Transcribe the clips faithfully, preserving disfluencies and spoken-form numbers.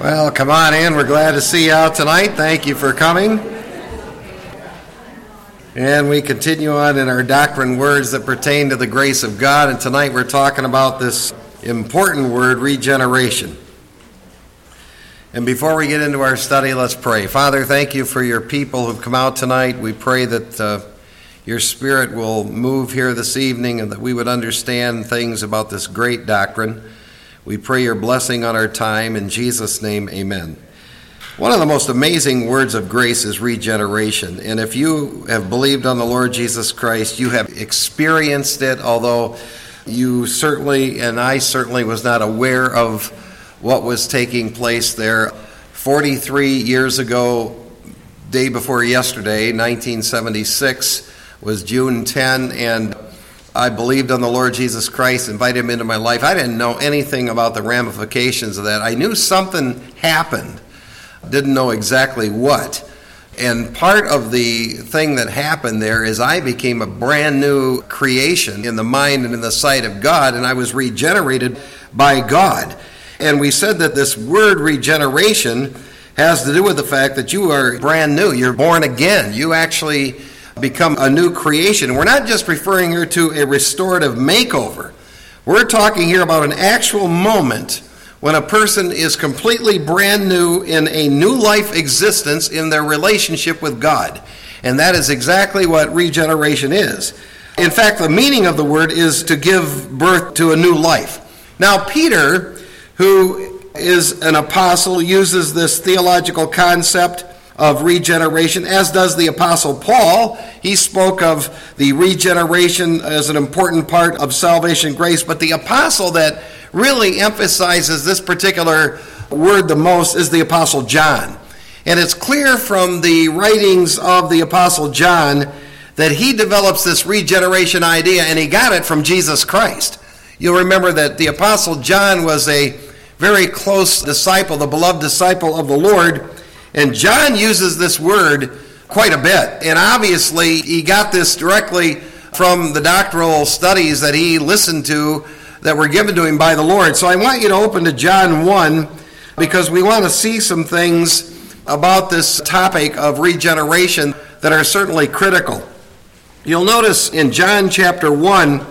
Well, come on in. We're glad to see you out tonight. Thank you for coming. And we continue on in our doctrine words that pertain to the grace of God. And tonight we're talking about this important word, regeneration. And before we get into our study, let's pray. Father, thank you for your people who've come out tonight. We pray that uh, your Spirit will move here this evening and that we would understand things about this great doctrine. We pray your blessing on our time. In Jesus' name, amen. One of the most amazing words of grace is regeneration. And if you have believed on the Lord Jesus Christ, you have experienced it, although you certainly, and I certainly was not aware of what was taking place there. forty-three years ago, day before yesterday, nineteen seventy-six, was June tenth, and I believed on the Lord Jesus Christ, invited him into my life. I didn't know anything about the ramifications of that. I knew something happened, didn't know exactly what. And part of the thing that happened there is I became a brand new creation in the mind and in the sight of God, and I was regenerated by God. And we said that this word regeneration has to do with the fact that you are brand new. You're born again. You actually become a new creation. We're not just referring here to a restorative makeover. We're talking here about an actual moment when a person is completely brand new in a new life existence in their relationship with God. And that is exactly what regeneration is. In fact, the meaning of the word is to give birth to a new life. Now, Peter, who is an apostle, uses this theological concept of regeneration, as does the Apostle Paul. He spoke of the regeneration as an important part of salvation grace, but the apostle that really emphasizes this particular word the most is the Apostle John. And it's clear from the writings of the Apostle John that he develops this regeneration idea, and he got it from Jesus Christ. You'll remember that the Apostle John was a very close disciple, the beloved disciple of the Lord. And John uses this word quite a bit. And obviously, he got this directly from the doctrinal studies that he listened to that were given to him by the Lord. So I want you to open to John one, because we want to see some things about this topic of regeneration that are certainly critical. You'll notice in John chapter one,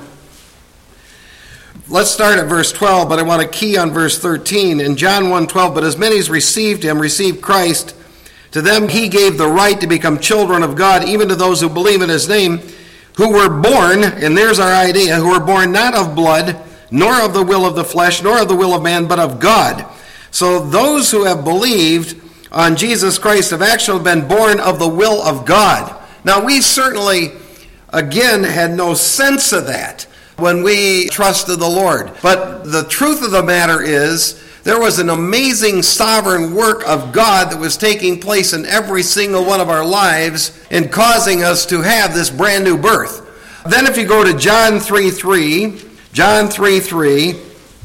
let's start at verse twelve, but I want to key on verse thirteen. In John one twelve, but as many as received him, received Christ, to them he gave the right to become children of God, even to those who believe in his name, who were born, and there's our idea, who were born not of blood, nor of the will of the flesh, nor of the will of man, but of God. So those who have believed on Jesus Christ have actually been born of the will of God. Now we certainly, again, had no sense of that when we trusted the Lord. But the truth of the matter is, there was an amazing sovereign work of God that was taking place in every single one of our lives and causing us to have this brand new birth. Then if you go to John three three, John three three,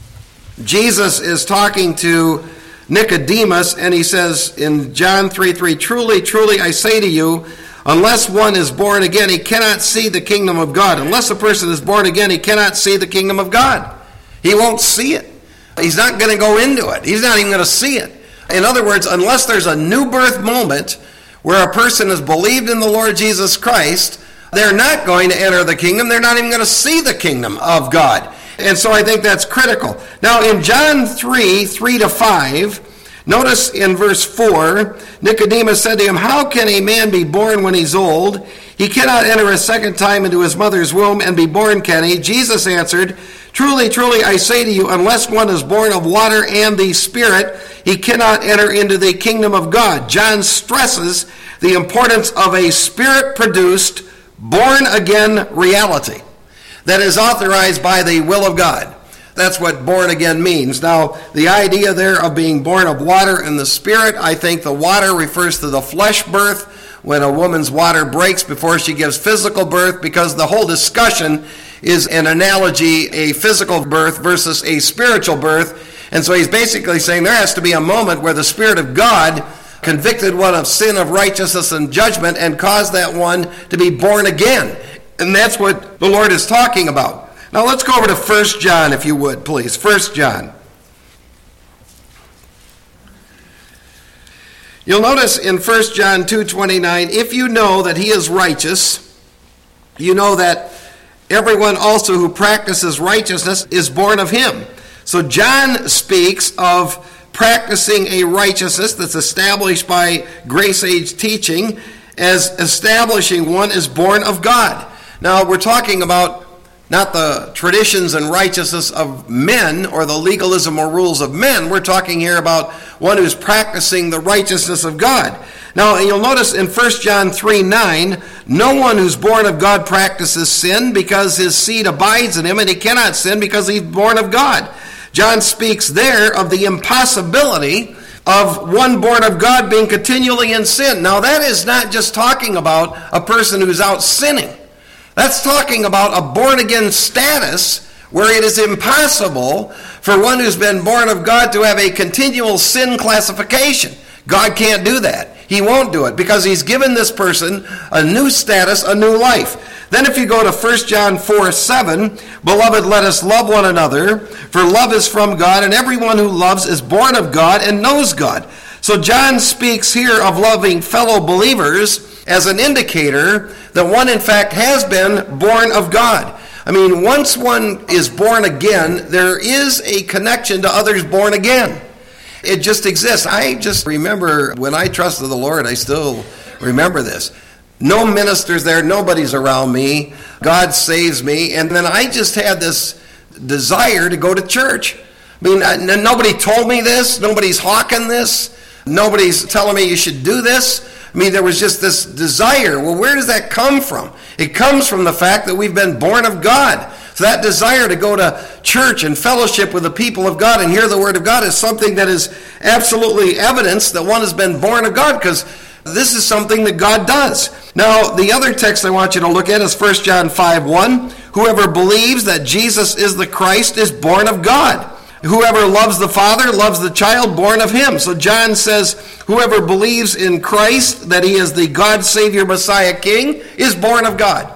Jesus is talking to Nicodemus, and he says in John three three, truly, truly, I say to you, unless one is born again, he cannot see the kingdom of God. Unless a person is born again, he cannot see the kingdom of God. He won't see it. He's not going to go into it. He's not even going to see it. In other words, unless there's a new birth moment where a person has believed in the Lord Jesus Christ, they're not going to enter the kingdom. They're not even going to see the kingdom of God. And so I think that's critical. Now in John three, three to five, notice in verse four, Nicodemus said to him, how can a man be born when he's old? He cannot enter a second time into his mother's womb and be born, can he? Jesus answered, truly, truly, I say to you, unless one is born of water and the Spirit, he cannot enter into the kingdom of God. John stresses the importance of a Spirit-produced, born-again reality that is authorized by the will of God. That's what born again means. Now, the idea there of being born of water and the Spirit, I think the water refers to the flesh birth, when a woman's water breaks before she gives physical birth, because the whole discussion is an analogy, a physical birth versus a spiritual birth. And so he's basically saying there has to be a moment where the Spirit of God convicted one of sin, of righteousness, and judgment, and caused that one to be born again. And that's what the Lord is talking about. Now let's go over to First John, if you would, please. First John. You'll notice in First John two twenty-nine, if you know that he is righteous, you know that everyone also who practices righteousness is born of him. So John speaks of practicing a righteousness that's established by grace age teaching as establishing one is born of God. Now we're talking about not the traditions and righteousness of men or the legalism or rules of men. We're talking here about one who's practicing the righteousness of God. Now, you'll notice in First John three nine, no one who's born of God practices sin because his seed abides in him, and he cannot sin because he's born of God. John speaks there of the impossibility of one born of God being continually in sin. Now, that is not just talking about a person who's out sinning. That's talking about a born-again status where it is impossible for one who's been born of God to have a continual sin classification. God can't do that. He won't do it because he's given this person a new status, a new life. Then if you go to First John four seven, beloved, let us love one another, for love is from God, and everyone who loves is born of God and knows God. So John speaks here of loving fellow believers as an indicator that one, in fact, has been born of God. I mean, once one is born again, there is a connection to others born again. It just exists. I just remember when I trusted the Lord, I still remember this. No ministers there, nobody's around me. God saves me. And then I just had this desire to go to church. I mean, I, nobody told me this. Nobody's hawking this. Nobody's telling me you should do this. I mean, there was just this desire. Well, where does that come from? It comes from the fact that we've been born of God. So that desire to go to church and fellowship with the people of God and hear the word of God is something that is absolutely evidence that one has been born of God, because this is something that God does. Now, the other text I want you to look at is First John five one. Whoever believes that Jesus is the Christ is born of God. Whoever loves the Father loves the child born of him. So John says, whoever believes in Christ, that he is the God, Savior, Messiah, King, is born of God.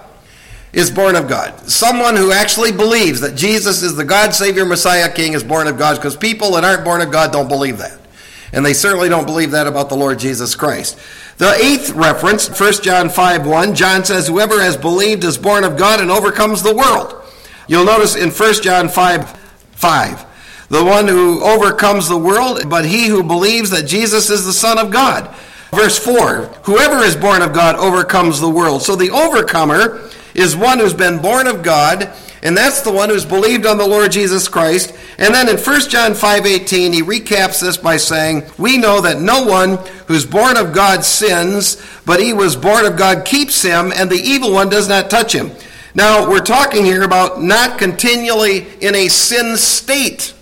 Is born of God. Someone who actually believes that Jesus is the God, Savior, Messiah, King is born of God, because people that aren't born of God don't believe that. And they certainly don't believe that about the Lord Jesus Christ. The eighth reference, First John five one, John says, whoever has believed is born of God and overcomes the world. You'll notice in First John five five, the one who overcomes the world, but he who believes that Jesus is the Son of God. Verse four, whoever is born of God overcomes the world. So the overcomer is one who's been born of God, and that's the one who's believed on the Lord Jesus Christ. And then in First John five eighteen, he recaps this by saying, we know that no one who's born of God sins, but he who was born of God keeps him, and the evil one does not touch him. Now, we're talking here about not continually in a sin state.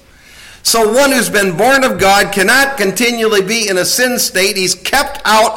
So one who's been born of God cannot continually be in a sin state. He's kept out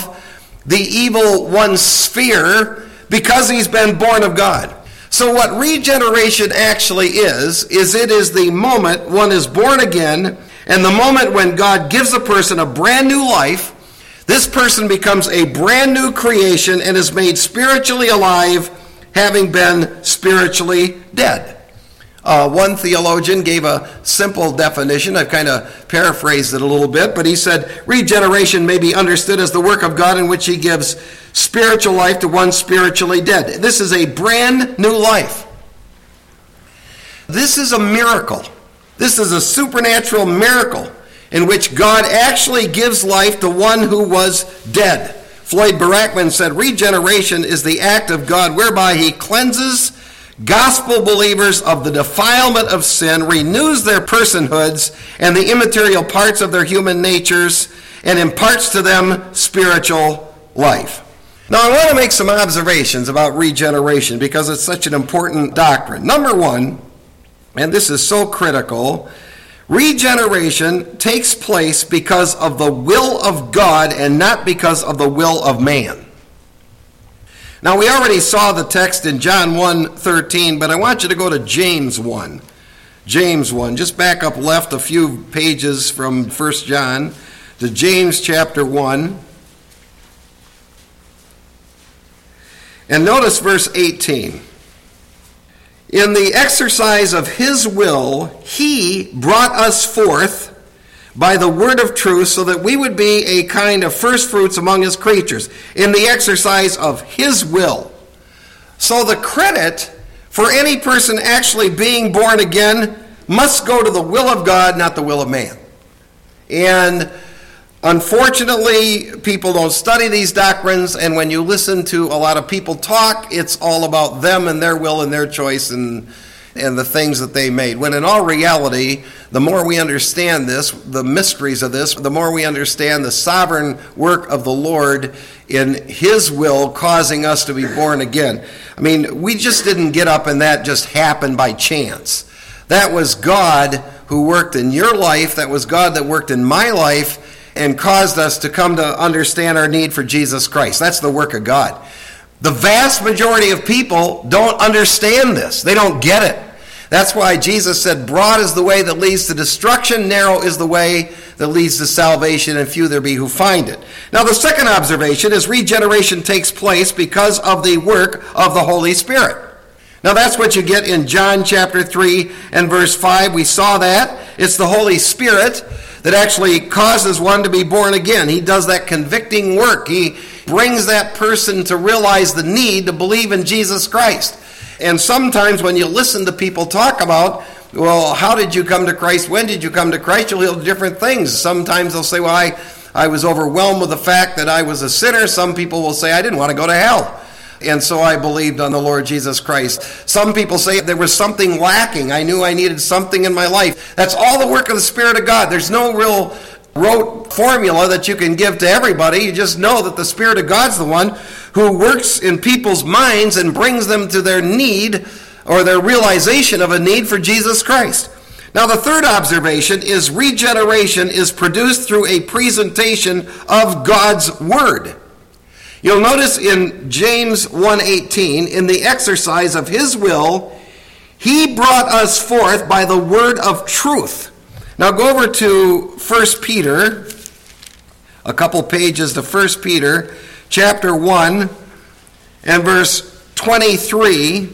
of the evil one's sphere because he's been born of God. So what regeneration actually is, is it is the moment one is born again, and the moment when God gives a person a brand new life, this person becomes a brand new creation and is made spiritually alive, having been spiritually dead. Uh, one theologian gave a simple definition. I've kind of paraphrased it a little bit, but he said, regeneration may be understood as the work of God in which he gives spiritual life to one spiritually dead. This is a brand new life. This is a miracle. This is a supernatural miracle in which God actually gives life to one who was dead. Floyd Barackman said, regeneration is the act of God whereby he cleanses gospel believers of the defilement of sin, renews their personhoods and the immaterial parts of their human natures, and imparts to them spiritual life. Now, I want to make some observations about regeneration because it's such an important doctrine. Number one, and this is so critical, regeneration takes place because of the will of God and not because of the will of man. Now, we already saw the text in John one thirteen, but I want you to go to James one. James one. Just back up left a few pages from First John to James chapter one. And notice verse eighteen. In the exercise of his will, he brought us forth by the word of truth, so that we would be a kind of first fruits among his creatures, in the exercise of his will. So the credit for any person actually being born again must go to the will of God, not the will of man. And unfortunately, people don't study these doctrines, and when you listen to a lot of people talk, it's all about them and their will and their choice and and the things that they made. When in all reality, the more we understand this, the mysteries of this, the more we understand the sovereign work of the Lord in his will causing us to be born again. I mean, we just didn't get up and that just happened by chance. That was God who worked in your life. That was God that worked in my life and caused us to come to understand our need for Jesus Christ. That's the work of God. The vast majority of people don't understand this. They don't get it. That's why Jesus said, broad is the way that leads to destruction, narrow is the way that leads to salvation, and few there be who find it. Now, the second observation is regeneration takes place because of the work of the Holy Spirit. Now, that's what you get in John chapter three and verse five. We saw that. It's the Holy Spirit that actually causes one to be born again. He does that convicting work. He brings that person to realize the need to believe in Jesus Christ. And sometimes when you listen to people talk about, well, how did you come to Christ? When did you come to Christ? You'll hear different things. Sometimes they'll say, well, I, I was overwhelmed with the fact that I was a sinner. Some people will say, I didn't want to go to hell, and so I believed on the Lord Jesus Christ. Some people say there was something lacking. I knew I needed something in my life. That's all the work of the Spirit of God. There's no real rote formula that you can give to everybody. You just know that the Spirit of God's the one who works in people's minds and brings them to their need or their realization of a need for Jesus Christ. Now, the third observation is regeneration is produced through a presentation of God's Word. You'll notice in James one eighteen, in the exercise of his will, he brought us forth by the word of truth. Now go over to First Peter, a couple pages to First Peter, chapter one, and verse twenty-three.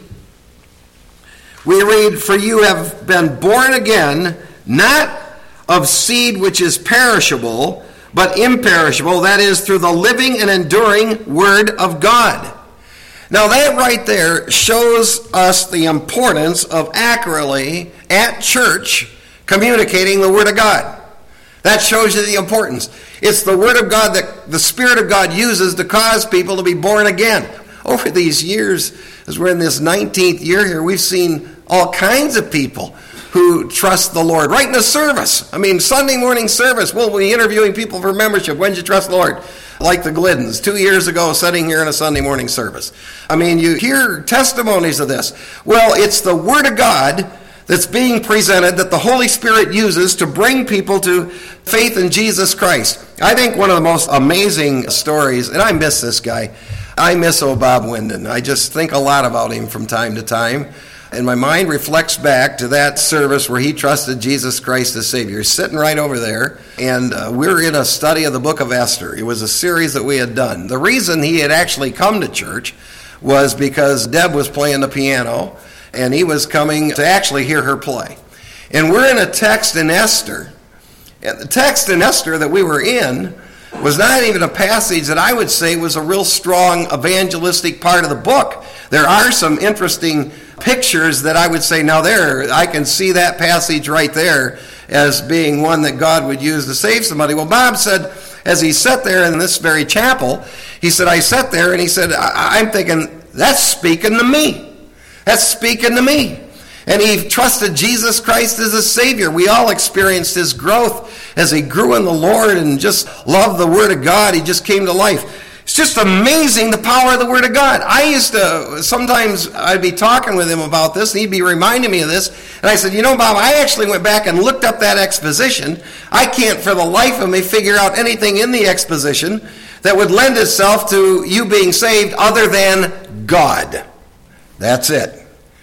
We read, for you have been born again, not of seed which is perishable, but imperishable, that is, through the living and enduring Word of God. Now that right there shows us the importance of accurately, at church, communicating the Word of God. That shows you the importance. It's the Word of God that the Spirit of God uses to cause people to be born again. Over these years, as we're in this nineteenth year here, we've seen all kinds of people who trust the Lord right in the service. I mean, Sunday morning service, we'll be interviewing people for membership. When did you trust the Lord? Like the Gliddens, two years ago, sitting here in a Sunday morning service. I mean, you hear testimonies of this. Well, it's the Word of God that's being presented that the Holy Spirit uses to bring people to faith in Jesus Christ. I think one of the most amazing stories, and I miss this guy, I miss old Bob Winden. I just think a lot about him from time to time. And my mind reflects back to that service where he trusted Jesus Christ as Savior. He's sitting right over there, and uh, we were in a study of the book of Esther. It was a series that we had done. The reason he had actually come to church was because Deb was playing the piano, and he was coming to actually hear her play. And we're in a text in Esther. And the text in Esther that we were in was not even a passage that I would say was a real strong evangelistic part of the book. There are some interesting pictures that I would say, now there, I can see that passage right there as being one that God would use to save somebody. Well, Bob said, as he sat there in this very chapel, he said, I sat there and he said, I- I'm thinking, that's speaking to me. That's speaking to me. And he trusted Jesus Christ as a Savior. We all experienced his growth as he grew in the Lord and just loved the Word of God. He just came to life. It's just amazing the power of the Word of God. I used to, sometimes I'd be talking with him about this, and he'd be reminding me of this. And I said, you know, Bob, I actually went back and looked up that exposition. I can't for the life of me figure out anything in the exposition that would lend itself to you being saved other than God. That's it.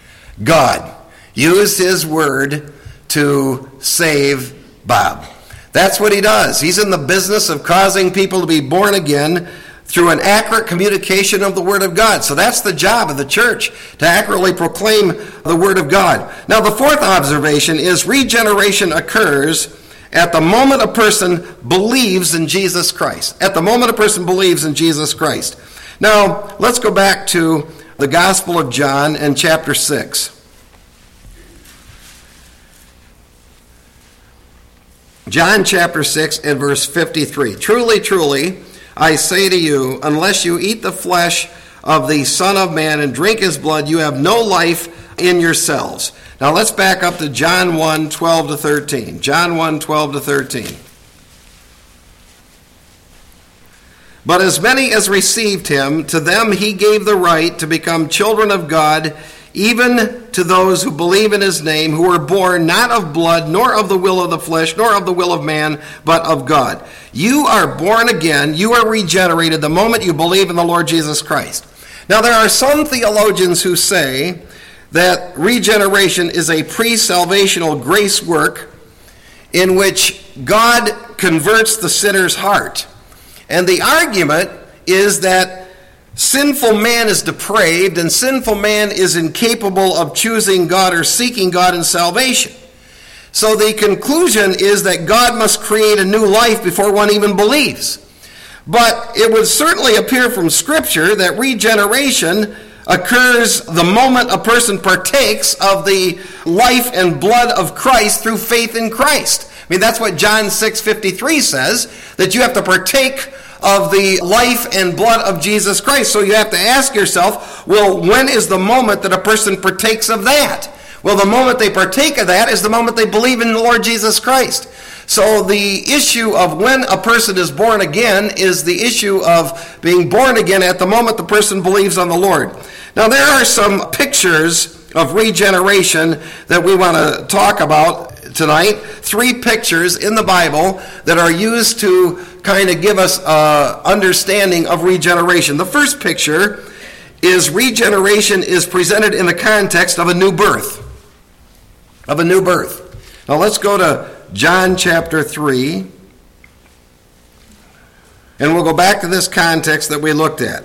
God used his word to save Bob. That's what he does. He's in the business of causing people to be born again through an accurate communication of the Word of God. So that's the job of the church, to accurately proclaim the Word of God. Now, the fourth observation is regeneration occurs at the moment a person believes in Jesus Christ. At the moment a person believes in Jesus Christ. Now, let's go back to the Gospel of John and chapter six. John chapter six and verse fifty-three. Truly, truly, I say to you, unless you eat the flesh of the Son of Man and drink his blood, you have no life in yourselves. Now let's back up to John one, twelve to thirteen. John one, twelve to thirteen. But as many as received him, to them he gave the right to become children of God, even to those who believe in his name, who were born not of blood, nor of the will of the flesh, nor of the will of man, but of God. You are born again, you are regenerated the moment you believe in the Lord Jesus Christ. Now there are some theologians who say that regeneration is a pre-salvational grace work in which God converts the sinner's heart. And the argument is that sinful man is depraved and sinful man is incapable of choosing God or seeking God in salvation. So the conclusion is that God must create a new life before one even believes. But it would certainly appear from Scripture that regeneration occurs the moment a person partakes of the life and blood of Christ through faith in Christ. I mean, that's what John six fifty-three says, that you have to partake of the life and blood of Jesus Christ. So you have to ask yourself, well, when is the moment that a person partakes of that? Well, the moment they partake of that is the moment they believe in the Lord Jesus Christ. So the issue of when a person is born again is the issue of being born again at the moment the person believes on the Lord. Now, there are some pictures of regeneration that we want to talk about tonight. Three pictures in the Bible that are used to kind of give us an understanding of regeneration. The first picture is regeneration is presented in the context of a new birth. Of a new birth. Now let's go to John chapter three. And we'll go back to this context that we looked at.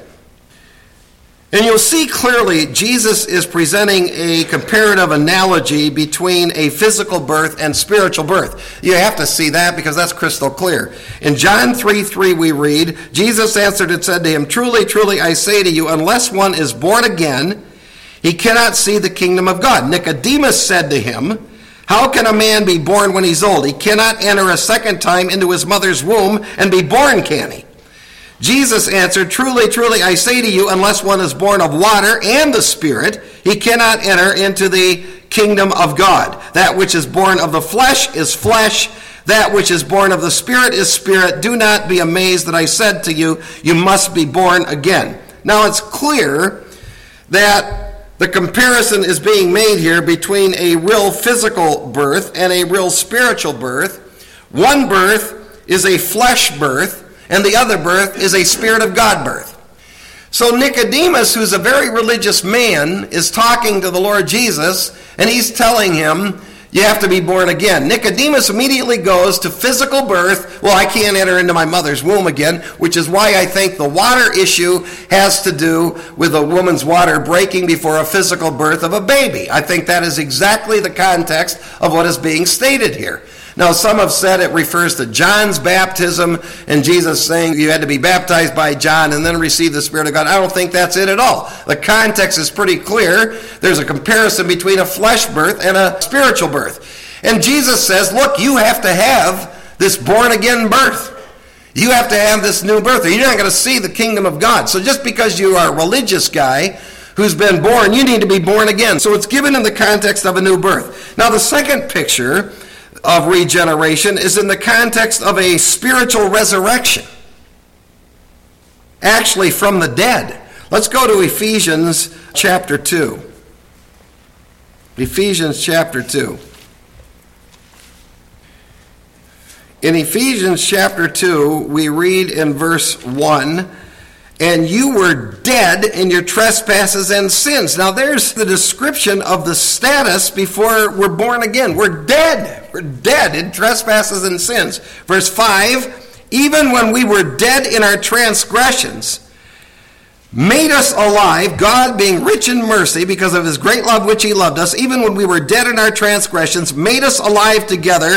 And you'll see clearly Jesus is presenting a comparative analogy between a physical birth and spiritual birth. You have to see that because that's crystal clear. In John three three we read, Jesus answered and said to him, Truly, truly, I say to you, unless one is born again, he cannot see the kingdom of God. Nicodemus said to him, How can a man be born when he's old? He cannot enter a second time into his mother's womb and be born, can he? Jesus answered, Truly, truly, I say to you, unless one is born of water and the Spirit, he cannot enter into the kingdom of God. That which is born of the flesh is flesh. That which is born of the Spirit is spirit. Do not be amazed that I said to you, you must be born again. Now it's clear that the comparison is being made here between a real physical birth and a real spiritual birth. One birth is a flesh birth, and the other birth is a Spirit of God birth. So Nicodemus, who's a very religious man, is talking to the Lord Jesus, and he's telling him, you have to be born again. Nicodemus immediately goes to physical birth. Well, I can't enter into my mother's womb again, which is why I think the water issue has to do with a woman's water breaking before a physical birth of a baby. I think that is exactly the context of what is being stated here. Now, some have said it refers to John's baptism and Jesus saying you had to be baptized by John and then receive the Spirit of God. I don't think that's it at all. The context is pretty clear. There's a comparison between a flesh birth and a spiritual birth. And Jesus says, look, you have to have this born-again birth. You have to have this new birth, or you're not going to see the kingdom of God. So just because you are a religious guy who's been born, you need to be born again. So it's given in the context of a new birth. Now, the second picture of regeneration is in the context of a spiritual resurrection, actually from the dead. Let's go to Ephesians chapter two. Ephesians chapter two. In Ephesians chapter two, we read in verse one, and you were dead in your trespasses and sins. Now there's the description of the status before we're born again. We're dead. We're dead in trespasses and sins. Verse five, even when we were dead in our transgressions, made us alive, God being rich in mercy because of his great love which he loved us, even when we were dead in our transgressions, made us alive together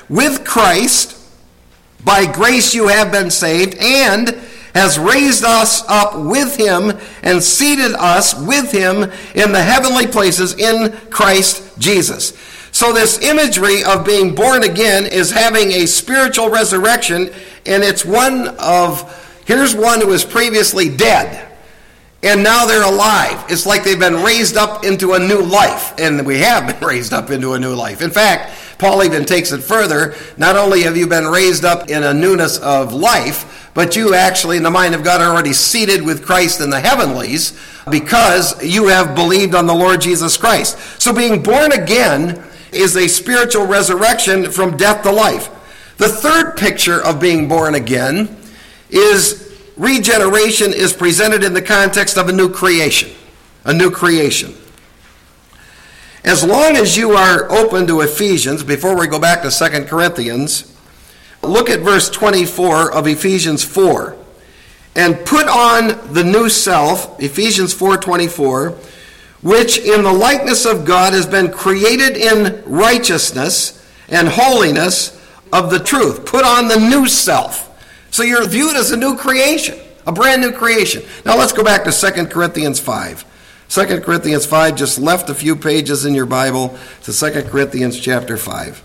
with Christ. By grace you have been saved, and has raised us up with him and seated us with him in the heavenly places in Christ Jesus. So this imagery of being born again is having a spiritual resurrection, and it's one of, here's one who was previously dead, and now they're alive. It's like they've been raised up into a new life, and we have been raised up into a new life. In fact, Paul even takes it further. Not only have you been raised up in a newness of life, but you actually, in the mind of God, are already seated with Christ in the heavenlies because you have believed on the Lord Jesus Christ. So being born again is a spiritual resurrection from death to life. The third picture of being born again is regeneration is presented in the context of a new creation. A new creation. As long as you are open to Ephesians, before we go back to Second Corinthians, look at verse twenty-four of Ephesians four. And put on the new self, Ephesians four twenty-four, which in the likeness of God has been created in righteousness and holiness of the truth. Put on the new self. So you're viewed as a new creation, a brand new creation. Now let's go back to Second Corinthians five. Second Corinthians five, just left a few pages in your Bible to Second Corinthians chapter five.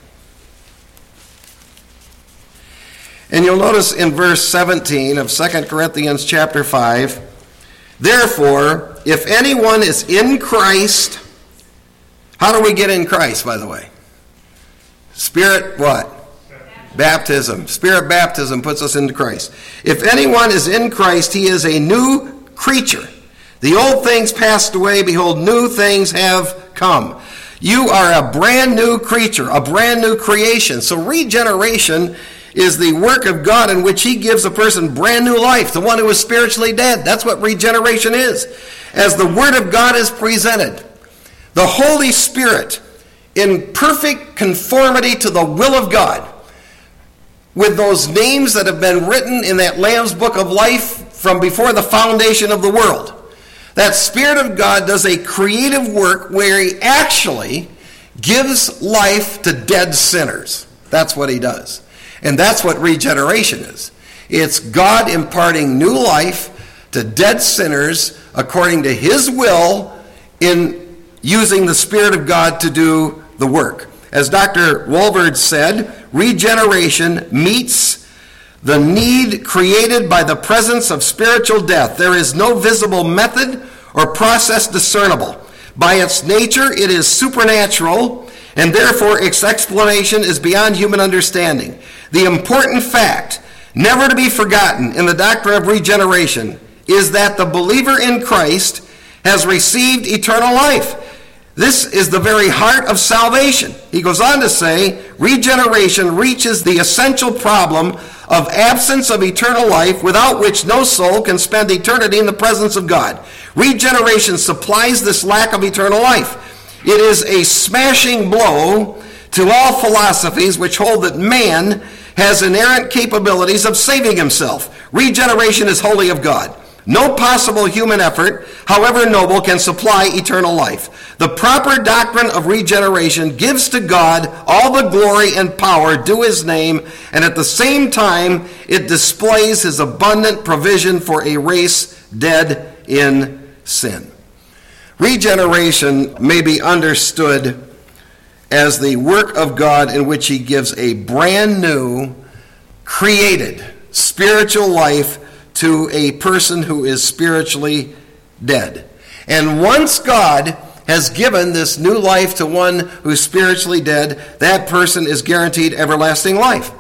And you'll notice in verse seventeen of Second Corinthians chapter five, therefore, if anyone is in Christ, how do we get in Christ, by the way? Spirit what? Baptism. Baptism. Spirit baptism puts us into Christ. If anyone is in Christ, he is a new creature. The old things passed away, behold, new things have come. You are a brand new creature, a brand new creation. So regeneration is the work of God in which he gives a person brand new life, the one who is spiritually dead. That's what regeneration is. As the Word of God is presented, the Holy Spirit, in perfect conformity to the will of God, with those names that have been written in that Lamb's Book of Life from before the foundation of the world. That Spirit of God does a creative work where he actually gives life to dead sinners. That's what he does. And that's what regeneration is. It's God imparting new life to dead sinners according to his will in using the Spirit of God to do the work. As Doctor Walvoord said, regeneration meets the need created by the presence of spiritual death. There is no visible method or process discernible. By its nature, it is supernatural, and therefore its explanation is beyond human understanding. The important fact, never to be forgotten in the doctrine of regeneration, is that the believer in Christ has received eternal life. This is the very heart of salvation. He goes on to say, regeneration reaches the essential problem of absence of eternal life, without which no soul can spend eternity in the presence of God. Regeneration supplies this lack of eternal life. It is a smashing blow to all philosophies which hold that man has inherent capabilities of saving himself. Regeneration is wholly of God. No possible human effort, however noble, can supply eternal life. The proper doctrine of regeneration gives to God all the glory and power due his name, and at the same time it displays his abundant provision for a race dead in sin. Regeneration may be understood as the work of God in which he gives a brand new, created, spiritual life to a person who is spiritually dead. And once God has given this new life to one who's spiritually dead, that person is guaranteed everlasting life.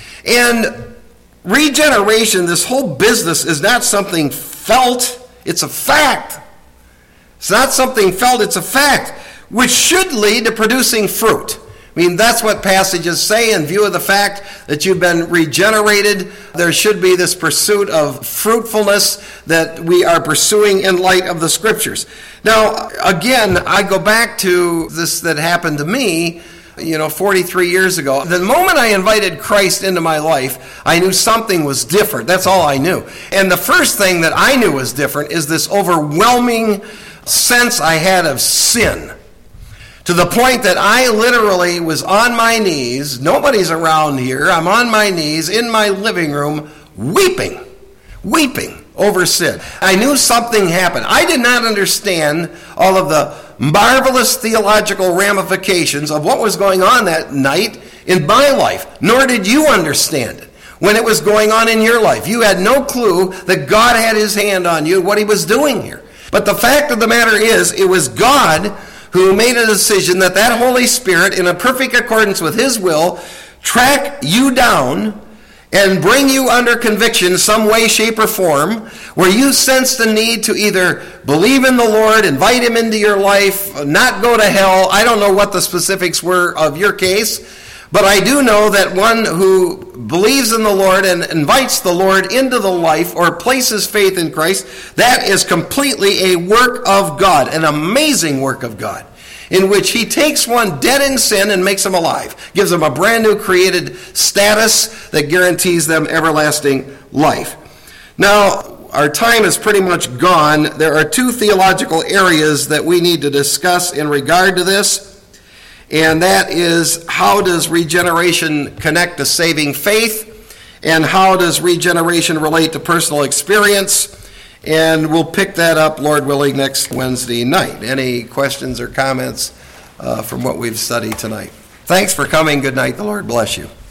And regeneration, this whole business, is not something felt, it's a fact. It's not something felt, it's a fact, which should lead to producing fruit. I mean, that's what passages say in view of the fact that you've been regenerated. There should be this pursuit of fruitfulness that we are pursuing in light of the Scriptures. Now, again, I go back to this that happened to me, you know, forty-three years ago. The moment I invited Christ into my life, I knew something was different. That's all I knew. And the first thing that I knew was different is this overwhelming sense I had of sin. To the point that I literally was on my knees. Nobody's around here. I'm on my knees in my living room weeping, weeping over sin. I knew something happened. I did not understand all of the marvelous theological ramifications of what was going on that night in my life, nor did you understand it when it was going on in your life. You had no clue that God had his hand on you, what he was doing here. But the fact of the matter is, it was God who made a decision that that Holy Spirit, in a perfect accordance with his will, track you down and bring you under conviction some way, shape, or form, where you sense the need to either believe in the Lord, invite him into your life, not go to hell. I don't know what the specifics were of your case, but I do know that one who believes in the Lord and invites the Lord into the life or places faith in Christ, that is completely a work of God, an amazing work of God, in which he takes one dead in sin and makes them alive, gives them a brand new created status that guarantees them everlasting life. Now, our time is pretty much gone. There are two theological areas that we need to discuss in regard to this. And that is, how does regeneration connect to saving faith? And how does regeneration relate to personal experience? And we'll pick that up, Lord willing, next Wednesday night. Any questions or comments uh, from what we've studied tonight? Thanks for coming. Good night. The Lord bless you.